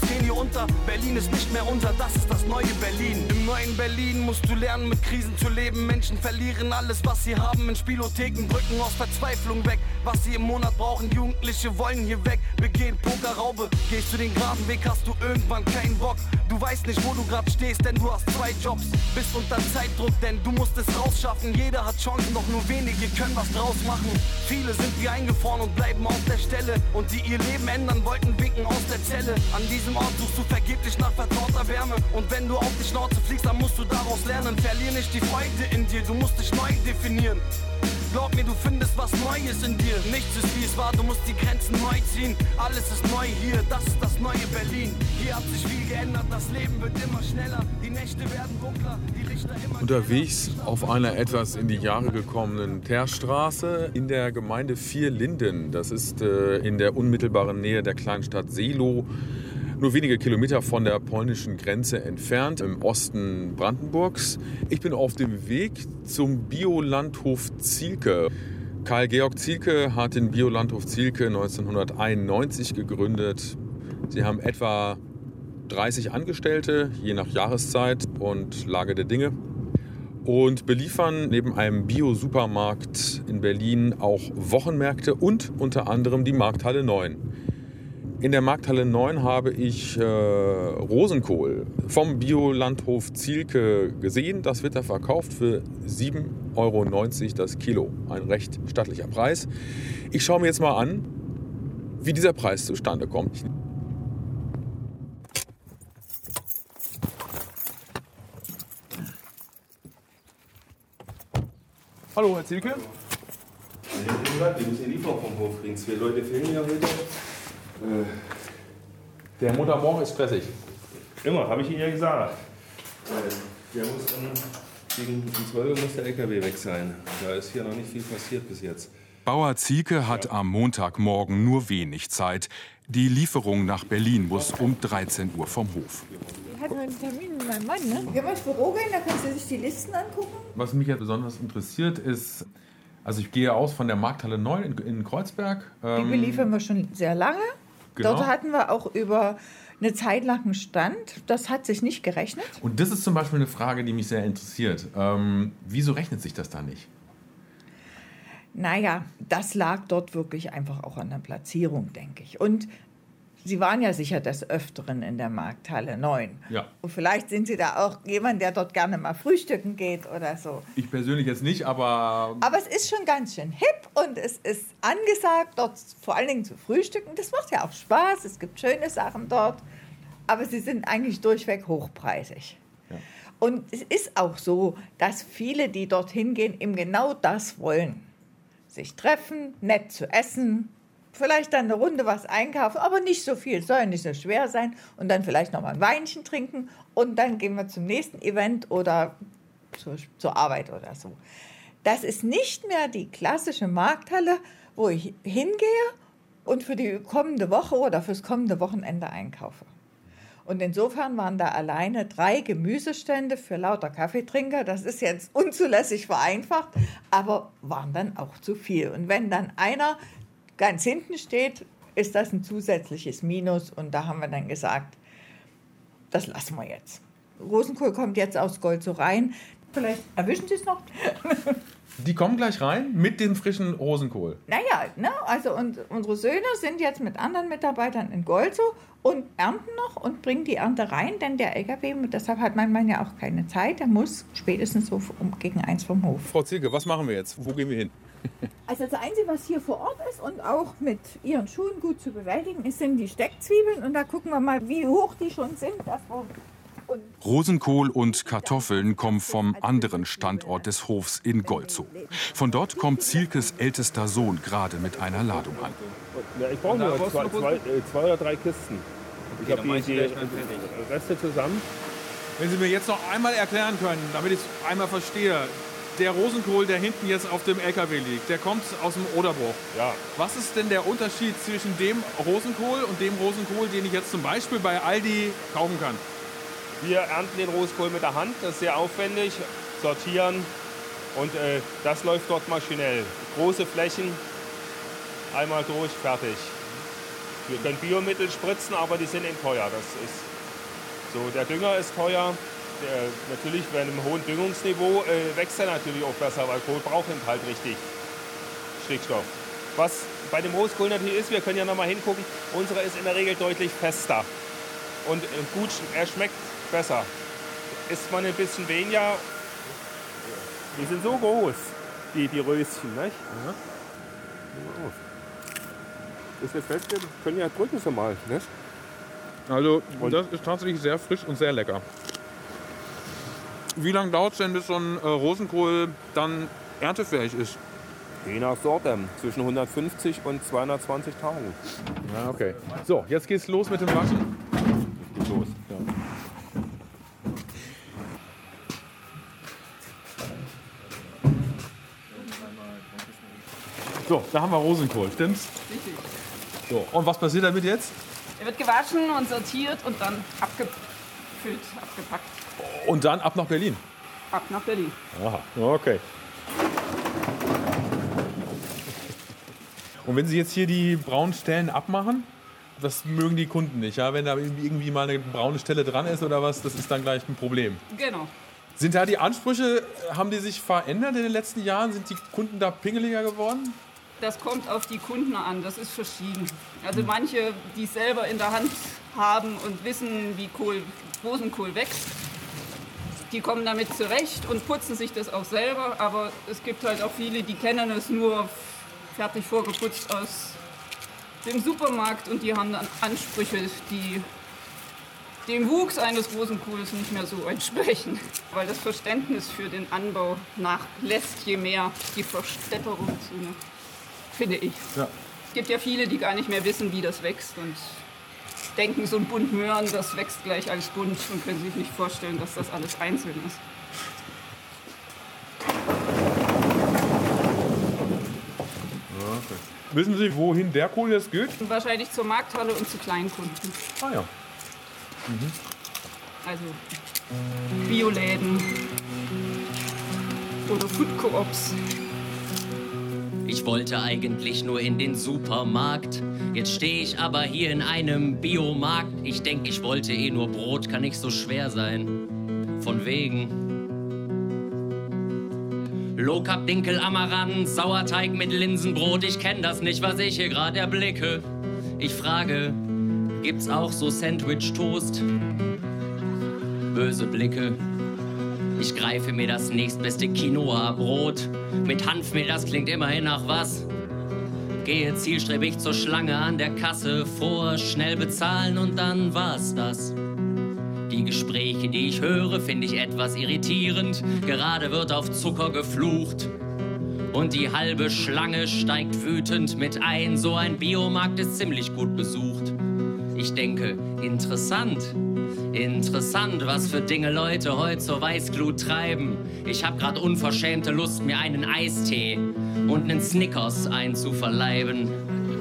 runter. Berlin ist nicht mehr unser, das ist das neue Berlin. Im neuen Berlin musst du lernen, mit Krisen zu leben. Menschen verlieren alles, was sie haben in Spielotheken, drücken aus Verzweiflung weg, was sie im Monat brauchen. Jugendliche wollen hier weg, begehen Pokerraube. Gehst du den geraden Weg, hast du irgendwann keinen Bock. Du weißt nicht, wo du grad stehst, denn du hast zwei Jobs. Bist unter Zeitdruck, denn du musst es rausschaffen. Jeder hat Chancen, doch nur wenige können was draus machen. Viele sind wie eingefroren und bleiben auf der Stelle. Und die ihr Leben ändern wollten, winken aus der Zelle. An diesem Ort suchst du vergeblich nach vertrauter Wärme. Und wenn du auf die Schnauze fliegst, dann musst du daraus lernen. Verlier nicht die Freude in dir, du musst dich neu definieren. Glaub mir, du findest was Neues in dir. Nichts ist wie es war, du musst die Grenzen neu ziehen. Alles ist neu hier, das ist das neue Berlin. Hier hat sich viel geändert, das Leben wird immer schneller. Die Nächte werden dunkler, die Lichter immer... Unterwegs auf einer etwas in die Jahre gekommenen Teerstraße in der Gemeinde Vierlinden. Das ist äh, in der unmittelbaren Nähe der Kleinstadt Seelow, nur wenige Kilometer von der polnischen Grenze entfernt, im Osten Brandenburgs. Ich bin auf dem Weg zum Biolandhof Zielke. Karl-Georg Zielke hat den Biolandhof Zielke neunzehnhunderteinundneunzig gegründet. Sie haben etwa dreißig Angestellte, je nach Jahreszeit und Lage der Dinge. Und beliefern neben einem Bio-Supermarkt in Berlin auch Wochenmärkte und unter anderem die Markthalle neun. In der Markthalle neun habe ich äh, Rosenkohl vom Biolandhof Zielke gesehen. Das wird da verkauft für sieben Euro neunzig das Kilo. Ein recht stattlicher Preis. Ich schaue mir jetzt mal an, wie dieser Preis zustande kommt. Hallo, Herr Zielke. Wir müssen die Lieferung vom Hof kriegen. Zwei Leute fehlen ja heute. Der Montagmorgen ist stressig. Immer, habe ich Ihnen ja gesagt. Der muss dann, gegen zwölf Uhr muss der L K W weg sein. Da ist hier noch nicht viel passiert bis jetzt. Bauer Zielke hat am Montagmorgen nur wenig Zeit. Die Lieferung nach Berlin muss um dreizehn Uhr vom Hof. Ich hatte einen Termin mit meinem Mann, ne? Wir wollen ins Büro gehen, da können Sie sich die Listen angucken. Was mich jetzt besonders interessiert ist, also ich gehe aus von der Markthalle neun in, in Kreuzberg. Die beliefern wir schon sehr lange. Genau. Dort hatten wir auch über eine Zeit lang einen Stand. Das hat sich nicht gerechnet. Und das ist zum Beispiel eine Frage, die mich sehr interessiert. Ähm, wieso rechnet sich das da nicht? Naja, das lag dort wirklich einfach auch an der Platzierung, denke ich. Und Sie waren ja sicher des Öfteren in der Markthalle neun. Ja. Und vielleicht sind Sie da auch jemand, der dort gerne mal frühstücken geht oder so. Ich persönlich jetzt nicht, aber... Aber es ist schon ganz schön hip und es ist angesagt, dort vor allen Dingen zu frühstücken. Das macht ja auch Spaß, es gibt schöne Sachen dort. Aber sie sind eigentlich durchweg hochpreisig. Ja. Und es ist auch so, dass viele, die dorthin gehen, eben genau das wollen. Sich treffen, nett zu essen, vielleicht dann eine Runde was einkaufen, aber nicht so viel, soll ja nicht so schwer sein. Und dann vielleicht noch mal ein Weinchen trinken und dann gehen wir zum nächsten Event oder zur, zur Arbeit oder so. Das ist nicht mehr die klassische Markthalle, wo ich hingehe und für die kommende Woche oder fürs kommende Wochenende einkaufe. Und insofern waren da alleine drei Gemüsestände für lauter Kaffeetrinker. Das ist jetzt unzulässig vereinfacht, aber waren dann auch zu viel. Und wenn dann einer ganz hinten steht, ist das ein zusätzliches Minus. Und da haben wir dann gesagt, das lassen wir jetzt. Rosenkohl kommt jetzt aus Golzow rein. Vielleicht erwischen Sie es noch? Die kommen gleich rein mit dem frischen Rosenkohl. Naja, ne, also und, unsere Söhne sind jetzt mit anderen Mitarbeitern in Golzow und ernten noch und bringen die Ernte rein, denn der L K W, deshalb hat mein Mann ja auch keine Zeit, der muss spätestens so um, gegen eins vom Hof. Frau Zielke, was machen wir jetzt? Wo gehen wir hin? Also das Einzige, was hier vor Ort ist und auch mit Ihren Schuhen gut zu bewältigen ist, sind die Steckzwiebeln. Und da gucken wir mal, wie hoch die schon sind. Das und Rosenkohl und Kartoffeln kommen vom anderen Standort des Hofs in Golzow. Von dort kommt Zielkes ältester Sohn gerade mit einer Ladung an. Ja, ich brauche nur zwei, zwei, zwei oder drei Kisten. Ich habe die, die Reste zusammen. Wenn Sie mir jetzt noch einmal erklären können, damit ich es einmal verstehe. Der Rosenkohl, der hinten jetzt auf dem L K W liegt, der kommt aus dem Oderbruch. Ja. Was ist denn der Unterschied zwischen dem Rosenkohl und dem Rosenkohl, den ich jetzt zum Beispiel bei Aldi kaufen kann? Wir ernten den Rosenkohl mit der Hand, das ist sehr aufwendig, sortieren und äh, das läuft dort maschinell. Große Flächen, einmal durch, fertig. Wir können Biomittel spritzen, aber die sind eben teuer. Das ist So, der Dünger ist teuer. Der, natürlich bei einem hohen Düngungsniveau äh, wächst er natürlich auch besser, weil Kohl braucht eben halt richtig Stickstoff. Was bei dem Rosenkohl natürlich ist, wir können ja noch mal hingucken, unsere ist in der Regel deutlich fester. Und äh, gut, er schmeckt besser. Isst man ein bisschen weniger, die sind so groß, die, die Röschen, nicht? Ja. Das jetzt festgeben, können ja drücken Sie mal, nicht? Also, das ist tatsächlich sehr frisch und sehr lecker. Wie lange dauert es denn, bis so ein äh, Rosenkohl dann erntefähig ist? Je nach Sorte, zwischen hundertfünfzig und zweihundertzwanzig Tagen. Ja, okay. So, jetzt geht's los mit dem Waschen. Geht los, ja. So, da haben wir Rosenkohl, stimmt's? Richtig. So, und was passiert damit jetzt? Er wird gewaschen und sortiert und dann abgefüllt, abgepackt. Und dann ab nach Berlin? Ab nach Berlin. Aha, okay. Und wenn Sie jetzt hier die braunen Stellen abmachen, das mögen die Kunden nicht, ja? Wenn da irgendwie mal eine braune Stelle dran ist oder was, das ist dann gleich ein Problem. Genau. Sind da die Ansprüche, haben die sich verändert in den letzten Jahren? Sind die Kunden da pingeliger geworden? Das kommt auf die Kunden an, das ist verschieden. Also manche, die es selber in der Hand haben und wissen, wie Kohl, Rosenkohl wächst, die kommen damit zurecht und putzen sich das auch selber. Aber es gibt halt auch viele, die kennen es nur fertig vorgeputzt aus dem Supermarkt und die haben dann Ansprüche, die dem Wuchs eines Rosenkohls nicht mehr so entsprechen. Weil das Verständnis für den Anbau nachlässt, je mehr die Verstädterung zunimmt, finde ich. Ja. Es gibt ja viele, die gar nicht mehr wissen, wie das wächst und denken, so ein Bund Möhren, das wächst gleich als Bund und können sich nicht vorstellen, dass das alles einzeln ist. Okay. Wissen Sie, wohin der Kohl jetzt geht? Wahrscheinlich zur Markthalle und zu Kleinkunden. Ah ja. Mhm. Also Bioläden oder Food Coops. Ich wollte eigentlich nur in den Supermarkt. Jetzt stehe ich aber hier in einem Biomarkt. Ich denke, ich wollte eh nur Brot, kann nicht so schwer sein. Von wegen. Low Carb, Dinkel, Amaranth, Sauerteig mit Linsenbrot. Ich kenne das nicht, was ich hier gerade erblicke. Ich frage, gibt's auch so Sandwich-Toast? Böse Blicke. Ich greife mir das nächstbeste Quinoa-Brot. Mit Hanfmehl, das klingt immerhin nach was. Gehe zielstrebig zur Schlange an der Kasse vor, schnell bezahlen und dann war's das. Die Gespräche, die ich höre, finde ich etwas irritierend. Gerade wird auf Zucker geflucht. Und die halbe Schlange steigt wütend mit ein. So ein Biomarkt ist ziemlich gut besucht. Ich denke, interessant. Interessant, was für Dinge Leute heute zur Weißglut treiben. Ich hab grad unverschämte Lust, mir einen Eistee und einen Snickers einzuverleiben.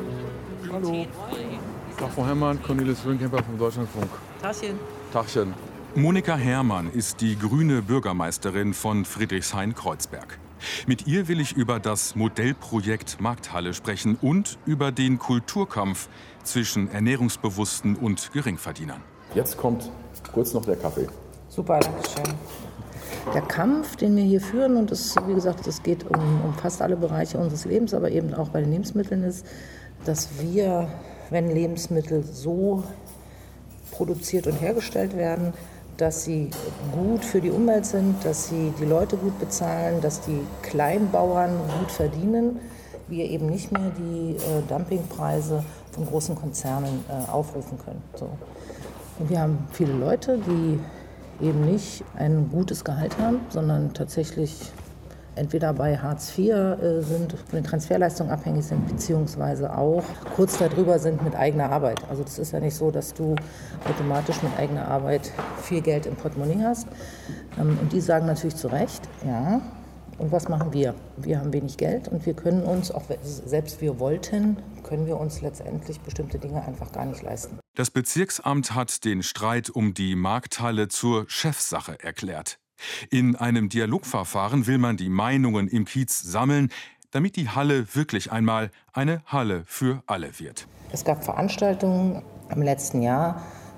Hallo. Tag, Frau Herrmann, Cornelis Röhnkemper vom Deutschlandfunk. Tachchen. Tachchen. Monika Herrmann ist die grüne Bürgermeisterin von Friedrichshain-Kreuzberg. Mit ihr will ich über das Modellprojekt Markthalle sprechen und über den Kulturkampf zwischen Ernährungsbewussten und Geringverdienern. Jetzt kommt kurz noch der Kaffee. Super, danke schön. Der Kampf, den wir hier führen, und das, wie gesagt, es geht um, um fast alle Bereiche unseres Lebens, aber eben auch bei den Lebensmitteln, ist, dass wir, wenn Lebensmittel so produziert und hergestellt werden, dass sie gut für die Umwelt sind, dass sie die Leute gut bezahlen, dass die Kleinbauern gut verdienen, wir eben nicht mehr die äh, Dumpingpreise von großen Konzernen äh, aufrufen können. So. Und wir haben viele Leute, die eben nicht ein gutes Gehalt haben, sondern tatsächlich entweder bei Hartz vier äh, sind, von den Transferleistungen abhängig sind, beziehungsweise auch kurz darüber sind mit eigener Arbeit. Also das ist ja nicht so, dass du automatisch mit eigener Arbeit viel Geld im Portemonnaie hast. Ähm, und die sagen natürlich zu Recht, ja, und was machen wir? Wir haben wenig Geld und wir können uns, auch selbst wir wollten, können wir uns letztendlich bestimmte Dinge einfach gar nicht leisten. Das Bezirksamt hat den Streit um die Markthalle zur Chefsache erklärt. In einem Dialogverfahren will man die Meinungen im Kiez sammeln, damit die Halle wirklich einmal eine Halle für alle wird. Es gab Veranstaltungen im letzten Jahr,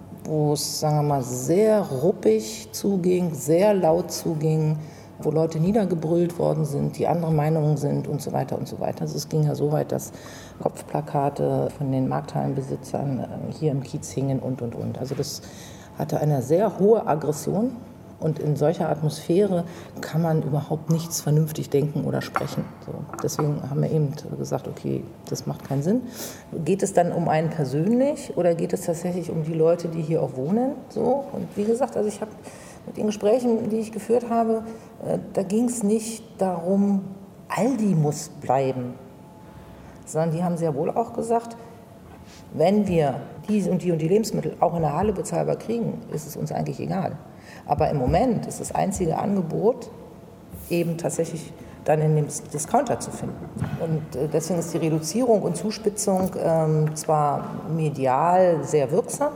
wo es, sagen wir mal, sehr ruppig zuging, sehr laut zuging, wo Leute niedergebrüllt worden sind, die andere Meinungen sind und so weiter und so weiter. Also es ging ja so weit, dass Kopfplakate von den Markthallenbesitzern hier im Kiez hingen und, und, und. Also das hatte eine sehr hohe Aggression. Und in solcher Atmosphäre kann man überhaupt nichts vernünftig denken oder sprechen. So. Deswegen haben wir eben gesagt, okay, das macht keinen Sinn. Geht es dann um einen persönlich oder geht es tatsächlich um die Leute, die hier auch wohnen? So. Und wie gesagt, also ich habe mit den Gesprächen, die ich geführt habe, äh, da ging es nicht darum, Aldi muss bleiben, sondern die haben sehr wohl auch gesagt, wenn wir die und die und die Lebensmittel auch in der Halle bezahlbar kriegen, ist es uns eigentlich egal. Aber im Moment ist das einzige Angebot eben tatsächlich dann in dem Discounter zu finden. Und deswegen ist die Reduzierung und Zuspitzung ähm, zwar medial sehr wirksam,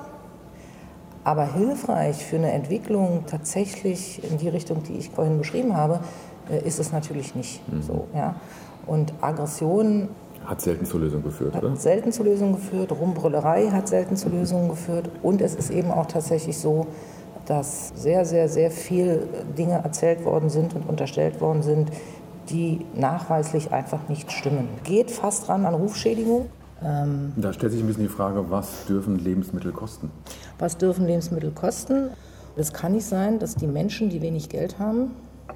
aber hilfreich für eine Entwicklung tatsächlich in die Richtung, die ich vorhin beschrieben habe, äh, ist es natürlich nicht. Mhm. So, ja. Und Aggression hat selten zur Lösung geführt, hat oder? selten zur Lösung geführt, Rumbrüllerei hat selten zur Lösung geführt. Und es ist eben auch tatsächlich so, dass sehr, sehr, sehr viel Dinge erzählt worden sind und unterstellt worden sind, die nachweislich einfach nicht stimmen. Geht fast ran an Rufschädigung. Ähm, da stellt sich ein bisschen die Frage, was dürfen Lebensmittel kosten? Was dürfen Lebensmittel kosten? Es kann nicht sein, dass die Menschen, die wenig Geld haben,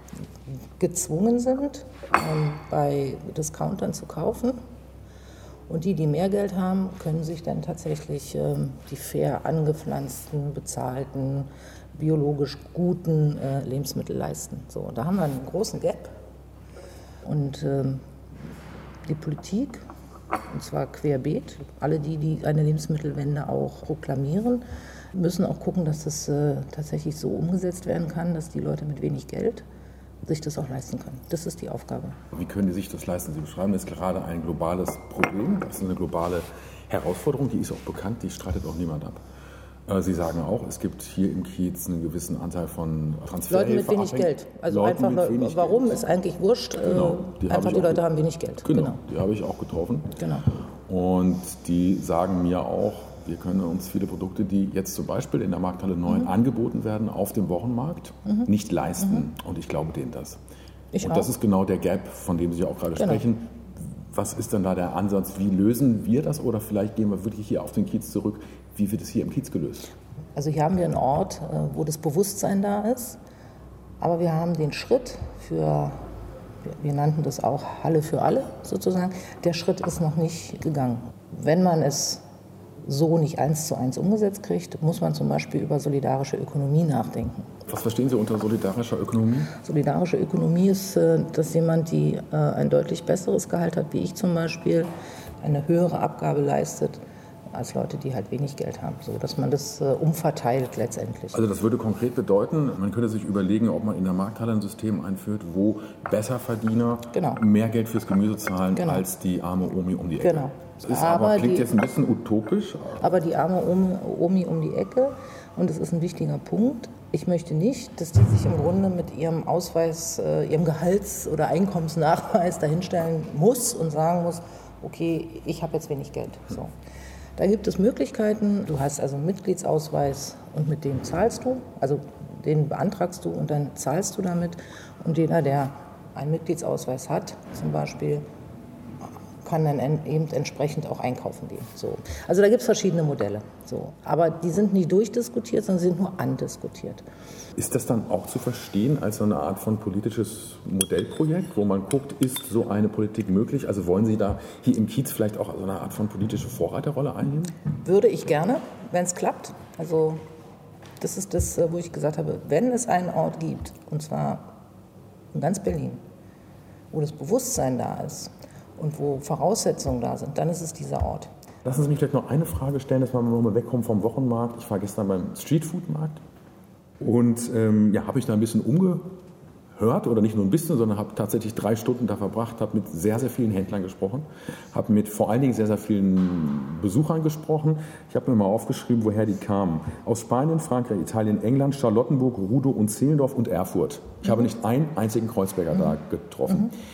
gezwungen sind, ähm, bei Discountern zu kaufen. Und die, die mehr Geld haben, können sich dann tatsächlich ähm, die fair angepflanzten, bezahlten, biologisch guten äh, Lebensmittel leisten. So, da haben wir einen großen Gap. Und ähm, die Politik, und zwar querbeet, alle die, die eine Lebensmittelwende auch proklamieren, müssen auch gucken, dass das äh, tatsächlich so umgesetzt werden kann, dass die Leute mit wenig Geld sich das auch leisten können. Das ist die Aufgabe. Wie können die sich das leisten? Sie beschreiben jetzt gerade ein globales Problem. Das ist eine globale Herausforderung, die ist auch bekannt, die streitet auch niemand ab. Sie sagen auch, es gibt hier im Kiez einen gewissen Anteil von Transferhilfe. Leute mit wenig Geld. Also Leuten einfach, wenig warum Geld. Ist eigentlich wurscht. Genau, die einfach die Leute auch, haben wenig Geld. Genau, genau, die habe ich auch getroffen. Genau. Und die sagen mir auch, wir können uns viele Produkte, die jetzt zum Beispiel in der Markthalle neun mhm. angeboten werden, auf dem Wochenmarkt mhm. nicht leisten. Mhm. Und ich glaube denen das. Ich Und auch. Das ist genau der Gap, von dem Sie auch gerade genau. sprechen. Was ist denn da der Ansatz? Wie lösen wir das? Oder vielleicht gehen wir wirklich hier auf den Kiez zurück. Wie wird es hier im Kiez gelöst? Also hier haben wir einen Ort, wo das Bewusstsein da ist. Aber wir haben den Schritt für, wir nannten das auch Halle für alle sozusagen, der Schritt ist noch nicht gegangen. Wenn man es so nicht eins zu eins umgesetzt kriegt, muss man zum Beispiel über solidarische Ökonomie nachdenken. Was verstehen Sie unter solidarischer Ökonomie? Solidarische Ökonomie ist, dass jemand, die ein deutlich besseres Gehalt hat, wie ich zum Beispiel, eine höhere Abgabe leistet als Leute, die halt wenig Geld haben, so dass man das umverteilt letztendlich. Also das würde konkret bedeuten, man könnte sich überlegen, ob man in der Markthalle ein System einführt, wo Besserverdiener genau. mehr Geld fürs Gemüse zahlen genau. als die arme Omi um die Ecke. Genau. Das ist aber, aber klingt die, jetzt ein bisschen utopisch. Aber die arme Omi um die Ecke, und es ist ein wichtiger Punkt, ich möchte nicht, dass die sich im Grunde mit ihrem Ausweis, ihrem Gehalts- oder Einkommensnachweis dahinstellen muss und sagen muss, okay, ich habe jetzt wenig Geld. So. Da gibt es Möglichkeiten, du hast also einen Mitgliedsausweis und mit dem zahlst du, also den beantragst du und dann zahlst du damit. Und jeder, der einen Mitgliedsausweis hat, zum Beispiel, kann dann eben entsprechend auch einkaufen gehen. So. Also da gibt es verschiedene Modelle. So. Aber die sind nicht durchdiskutiert, sondern sind nur andiskutiert. Ist das dann auch zu verstehen als so eine Art von politisches Modellprojekt, wo man guckt, ist so eine Politik möglich? Also wollen Sie da hier im Kiez vielleicht auch so eine Art von politische Vorreiterrolle einnehmen? Würde ich gerne, wenn es klappt. Also das ist das, wo ich gesagt habe, wenn es einen Ort gibt, und zwar in ganz Berlin, wo das Bewusstsein da ist, und wo Voraussetzungen da sind, dann ist es dieser Ort. Lassen Sie mich vielleicht noch eine Frage stellen, dass wir mal wegkommen vom Wochenmarkt. Ich war gestern beim Streetfood-Markt und ähm, ja, habe ich da ein bisschen umgehört, oder nicht nur ein bisschen, sondern habe tatsächlich drei Stunden da verbracht, habe mit sehr, sehr vielen Händlern gesprochen, habe mit vor allen Dingen sehr, sehr vielen Besuchern gesprochen. Ich habe mir mal aufgeschrieben, woher die kamen. Aus Spanien, Frankreich, Italien, England, Charlottenburg, Rudow und Zehlendorf und Erfurt. Ich mhm. habe nicht einen einzigen Kreuzberger mhm. da getroffen. Mhm.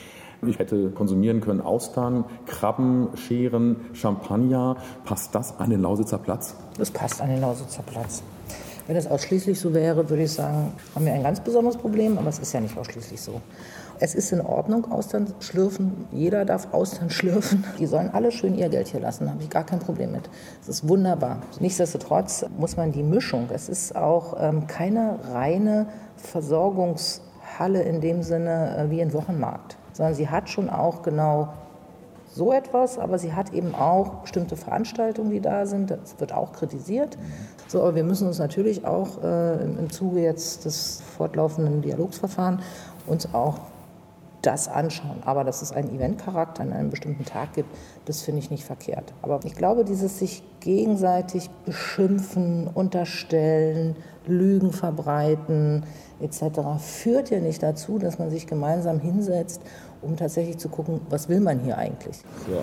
Ich hätte konsumieren können Austern, Krabben, Scheren, Champagner. Passt das an den Lausitzer Platz? Das passt an den Lausitzer Platz. Wenn es ausschließlich so wäre, würde ich sagen, haben wir ein ganz besonderes Problem, aber es ist ja nicht ausschließlich so. Es ist in Ordnung, Austern schlürfen. Jeder darf Austern schlürfen. Die sollen alle schön ihr Geld hier lassen, da habe ich gar kein Problem mit. Es ist wunderbar. Nichtsdestotrotz muss man die Mischung, es ist auch ähm, keine reine Versorgungshalle in dem Sinne äh, wie ein Wochenmarkt, sondern sie hat schon auch genau so etwas, aber sie hat eben auch bestimmte Veranstaltungen, die da sind. Das wird auch kritisiert. So, aber wir müssen uns natürlich auch äh, im, im Zuge jetzt des fortlaufenden Dialogsverfahrens uns auch das anschauen. Aber dass es einen Eventcharakter an einem bestimmten Tag gibt, das finde ich nicht verkehrt. Aber ich glaube, dieses sich gegenseitig beschimpfen, unterstellen, Lügen verbreiten et cetera führt ja nicht dazu, dass man sich gemeinsam hinsetzt, um tatsächlich zu gucken, was will man hier eigentlich. So.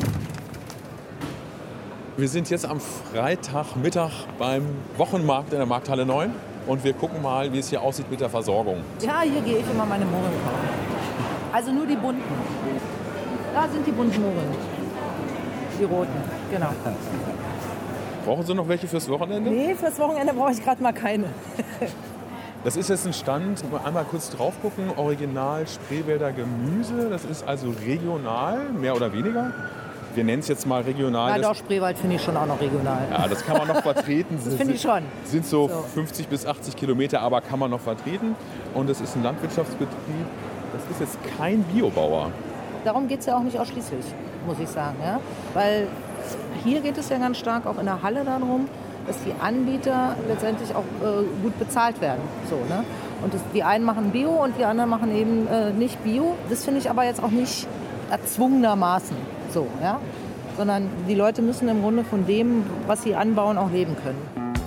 Wir sind jetzt am Freitagmittag beim Wochenmarkt in der Markthalle neun und wir gucken mal, wie es hier aussieht mit der Versorgung. Ja, hier gehe ich immer meine Mohren kaufen. Also nur die bunten. Da sind die bunten Mohren. Die roten, genau. Brauchen Sie noch welche fürs Wochenende? Nee, fürs Wochenende brauche ich gerade mal keine. Das ist jetzt ein Stand, wo wir einmal kurz drauf gucken, Original Spreewälder Gemüse, das ist also regional, mehr oder weniger. Wir nennen es jetzt mal regional. Ja, doch, Spreewald finde ich schon auch noch regional. Ja, das kann man noch vertreten. Das finde ich schon. Sind so, so fünfzig bis achtzig Kilometer, aber kann man noch vertreten. Und es ist ein Landwirtschaftsbetrieb, das ist jetzt kein Biobauer. Darum geht es ja auch nicht ausschließlich, muss ich sagen. Ja? Weil hier geht es ja ganz stark auch in der Halle darum, dass die Anbieter letztendlich auch äh, gut bezahlt werden. So, ne? Und das, die einen machen Bio und die anderen machen eben äh, nicht Bio. Das finde ich aber jetzt auch nicht erzwungenermaßen so, ja? Sondern die Leute müssen im Grunde von dem, was sie anbauen, auch leben können.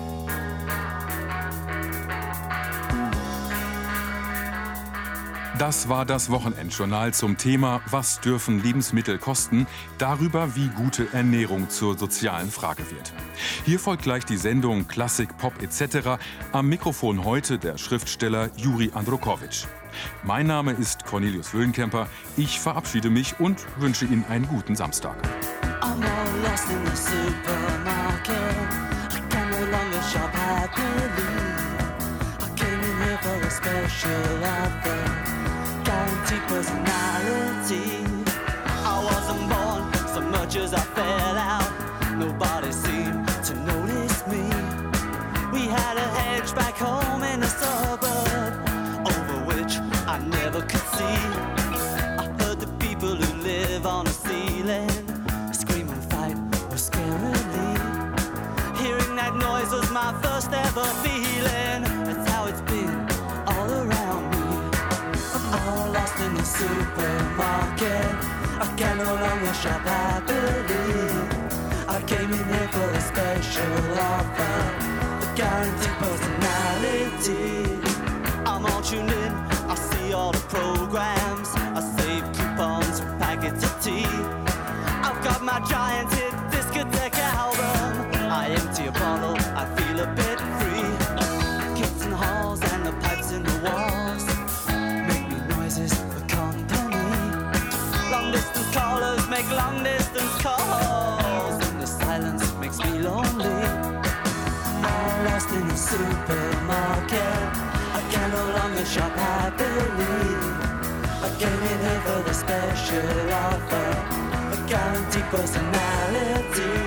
Das war das Wochenendjournal zum Thema Was dürfen Lebensmittel kosten? Darüber, wie gute Ernährung zur sozialen Frage wird. Hier folgt gleich die Sendung Klassik, Pop et cetera. Am Mikrofon heute der Schriftsteller Juri Androkowitsch. Mein Name ist Cornelius Wöhlenkemper. Ich verabschiede mich und wünsche Ihnen einen guten Samstag. I'm all lost in the supermarket. I can no longer shop happily. I came in here for a special offer. Guaranteed personality. I wasn't born so much as I fell out. Nobody seemed to notice me. We had a hedge back home in the suburb, over which I never could see. I heard the people who live on a ceiling scream and fight scarily. Hearing that noise was my first ever feeling. That's how it's been all around me. All lost in the supermarket. I can no longer shop happily. I came in here for a special offer, a guaranteed personality. I'm all tuned in, I see all the programs. I save coupons for packets of tea. I've got my giant hit discotheque album. I empty a bottle, I feel a bit free. Kids in the halls and the pipes in the walls make me noises for company. Long distance callers make long distance calls, and the silence makes me lonely. I'm lost in the supermarket. I can no longer shop happily. I came in here for the special offer, a guaranteed personality.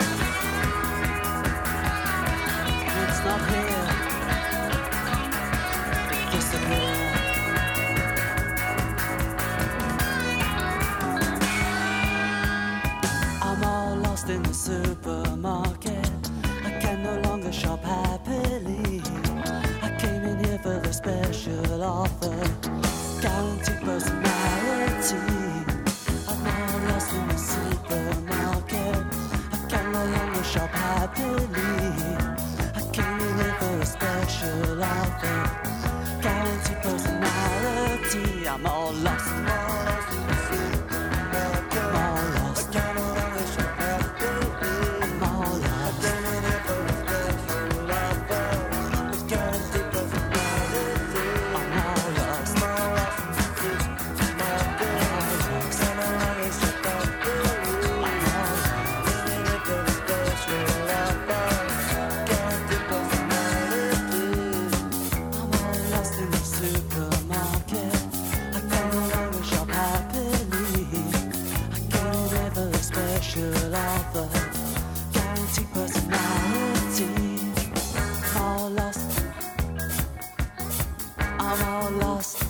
It's not here. It disappeared. I'm all lost in the supermarket. I can no longer shop happily. I came in here for the special offer, guaranteed personality. I'm all lost in the supermarket. I lost.